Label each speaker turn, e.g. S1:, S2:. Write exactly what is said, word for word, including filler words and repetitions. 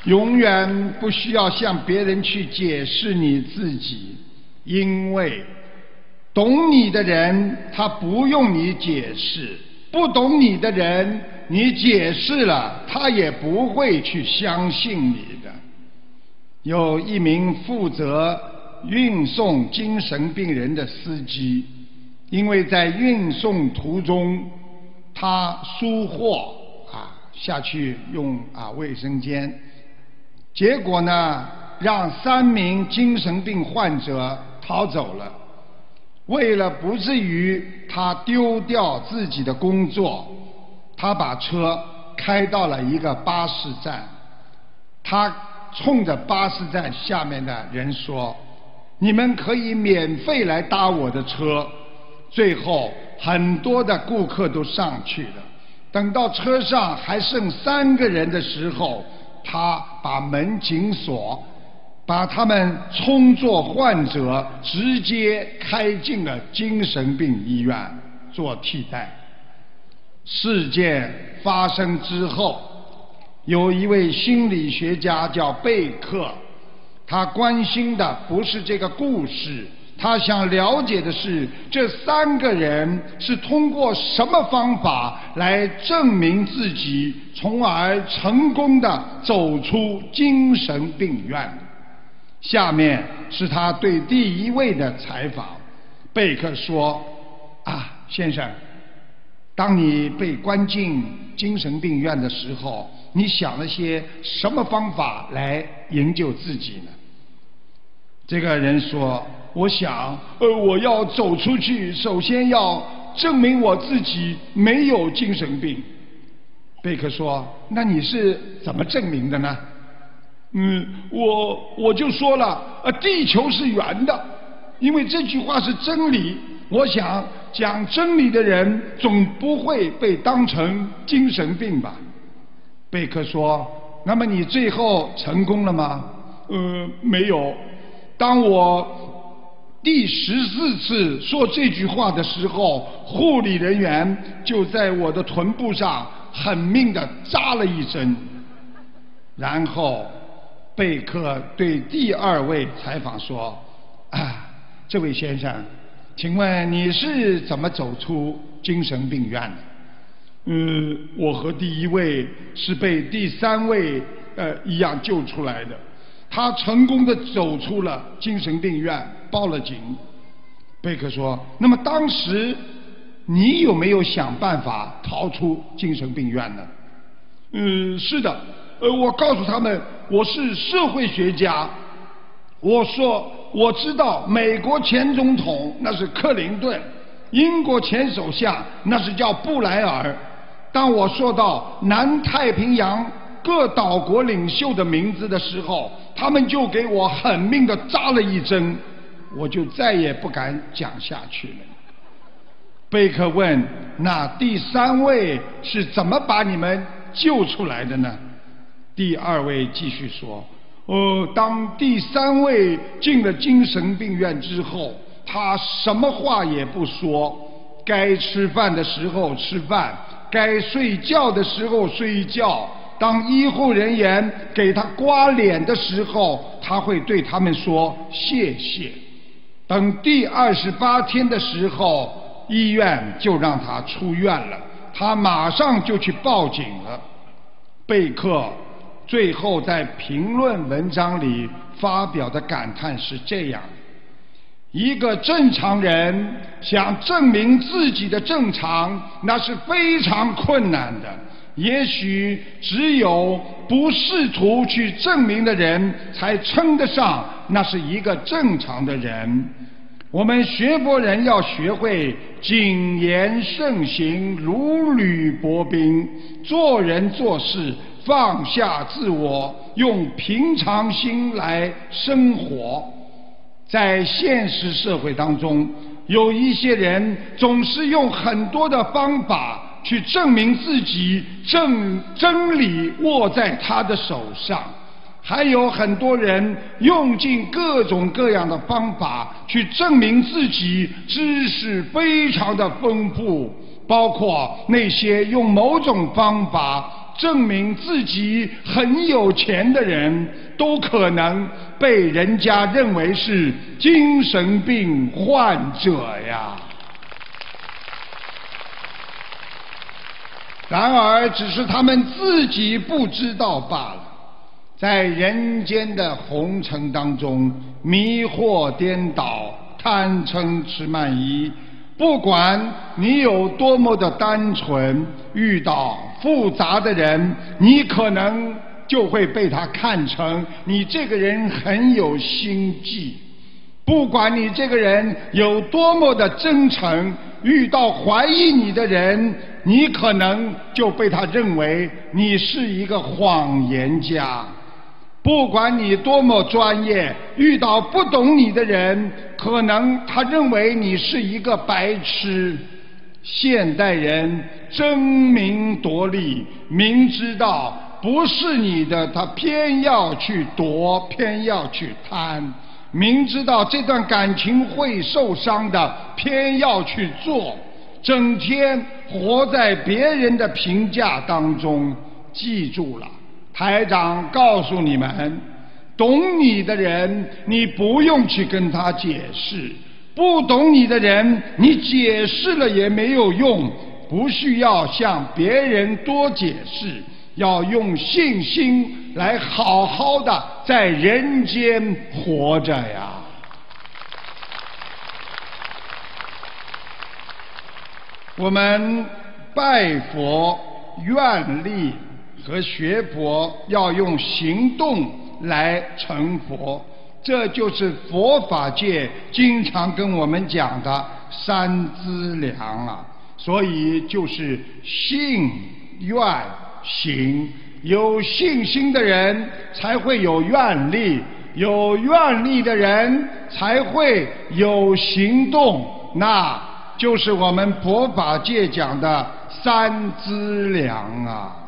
S1: 永远不需要向别人去解释你自己，因为懂你的人他不用你解释，不懂你的人你解释了他也不会去相信你的。有一名负责运送精神病人的司机，因为在运送途中他疏忽啊下去用啊卫生间，结果呢让三名精神病患者逃走了。为了不至于他丢掉自己的工作，他把车开到了一个巴士站，他冲着巴士站下面的人说，你们可以免费来搭我的车。最后很多的顾客都上去了，等到车上还剩三个人的时候，他把门紧锁，把他们充作患者，直接开进了精神病医院做替代。事件发生之后，有一位心理学家叫贝克，他关心的不是这个故事，他想了解的是这三个人是通过什么方法来证明自己，从而成功的走出精神病院。下面是他对第一位的采访。贝克说，啊，先生，当你被关进精神病院的时候，你想了些什么方法来营救自己呢？这个人说，我想呃，我要走出去，首先要证明我自己没有精神病。贝克说，那你是怎么证明的呢？嗯，我我就说了，呃，地球是圆的，因为这句话是真理。我想讲真理的人总不会被当成精神病吧。贝克说，那么你最后成功了吗？呃，没有。当我第十四次说这句话的时候，护理人员就在我的臀部上狠命地扎了一针。然后贝克对第二位采访说，啊，这位先生，请问你是怎么走出精神病院的？嗯，我和第一位是被第三位呃一样救出来的。他成功的走出了精神病院，报了警。贝克说，那么当时你有没有想办法逃出精神病院呢？嗯，是的，呃，我告诉他们我是社会学家，我说我知道美国前总统那是克林顿，英国前首相那是叫布莱尔。当我说到南太平洋各岛国领袖的名字的时候，他们就给我狠命地扎了一针，我就再也不敢讲下去了。贝克问，那第三位是怎么把你们救出来的呢？第二位继续说，呃，当第三位进了精神病院之后，他什么话也不说，该吃饭的时候吃饭，该睡觉的时候睡觉。当医护人员给他刮脸的时候，他会对他们说谢谢。等第二十八天的时候，医院就让他出院了，他马上就去报警了。贝克最后在评论文章里发表的感叹是这样，一个正常人想证明自己的正常，那是非常困难的。也许只有不试图去证明的人才称得上那是一个正常的人。我们学佛人要学会谨言慎行，如履薄冰，做人做事放下自我，用平常心来生活。在现实社会当中，有一些人总是用很多的方法去证明自己正真理握在他的手上，还有很多人用尽各种各样的方法去证明自己知识非常的丰富，包括那些用某种方法证明自己很有钱的人，都可能被人家认为是精神病患者呀。然而，只是他们自己不知道罢了。在人间的红尘当中，迷惑颠倒，贪嗔痴慢疑。不管你有多么的单纯，遇到复杂的人，你可能就会被他看成你这个人很有心计。不管你这个人有多么的真诚，遇到怀疑你的人，你可能就被他认为你是一个谎言家。不管你多么专业，遇到不懂你的人，可能他认为你是一个白痴。现代人争名夺利，明知道不是你的，他偏要去夺，偏要去贪；明知道这段感情会受伤的，偏要去做，整天活在别人的评价当中。记住了，台长告诉你们，懂你的人你不用去跟他解释，不懂你的人你解释了也没有用，不需要向别人多解释，要用信心来好好的在人间活着呀。我们拜佛愿力和学佛要用行动来成佛，这就是佛法界经常跟我们讲的三资粮啊。所以就是信愿行，有信心的人才会有愿力，有愿力的人才会有行动，那就是我们佛法界讲的三资粮啊。